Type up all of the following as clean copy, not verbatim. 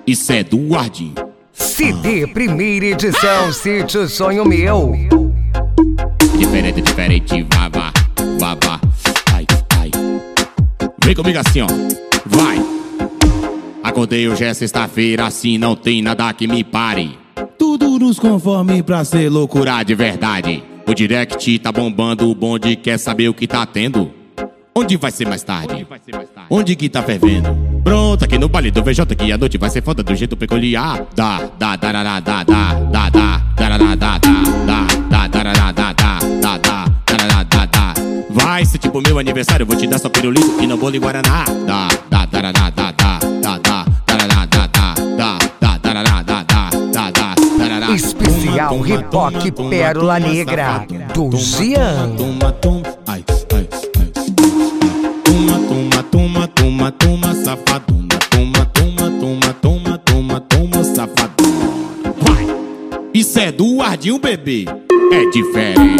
Isso é do Ardinho. CD primeira edição, Sítio Sonho Meu. Diferente, vá, ai, ai. Vem comigo assim, ó, vai. Acordei hoje é sexta-feira, assim não tem nada que me pare. Tudo nos conforme pra ser loucura de verdade. O direct tá bombando, o bonde quer saber o que tá tendo. Onde vai ser mais tarde? Onde que tá fervendo? Pronto, aqui no baile do VJ que a noite vai ser foda do jeito peculiar. Vai ser tipo meu aniversário, vou te dar só pirulito e não bolo e guaraná. Especial Hip-Hop Pérola Negra do Jean. Toma, safadona. Toma, safadona. Vai! Isso é do Ardinho, bebê. É diferente.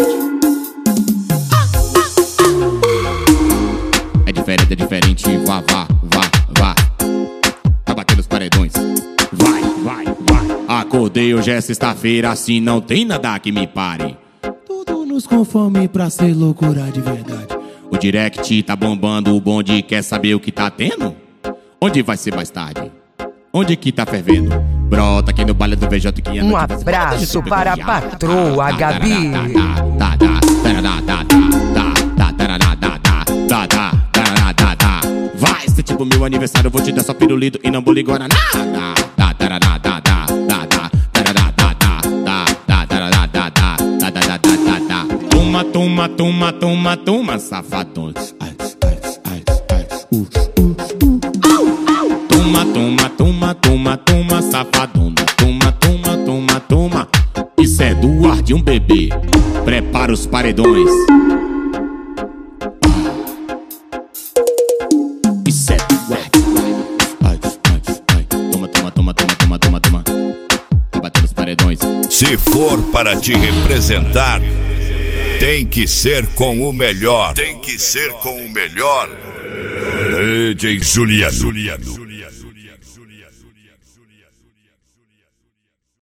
É diferente. Vá. Tá batendo os paredões. Vai. Acordei hoje é sexta-feira, assim não tem nada que me pare. Tudo nos conforme pra ser loucura de verdade. O direct tá bombando, o bonde quer saber o que tá tendo? Onde vai ser mais tarde? Onde que tá fervendo? Brota aqui no baile do VJ que Um abraço para a patroa Gabi. Vai ser tipo meu aniversário, vou te dar só pirulito e não bolo e guaraná. Toma, safadão. Toma, safadona. Toma. Isso é do Ardinho, bebê. Prepara os paredões. Isso é do Ardinho. Toma. Tá batendo os paredões. Se for para te representar, tem que ser com o melhor. DJ Juliano.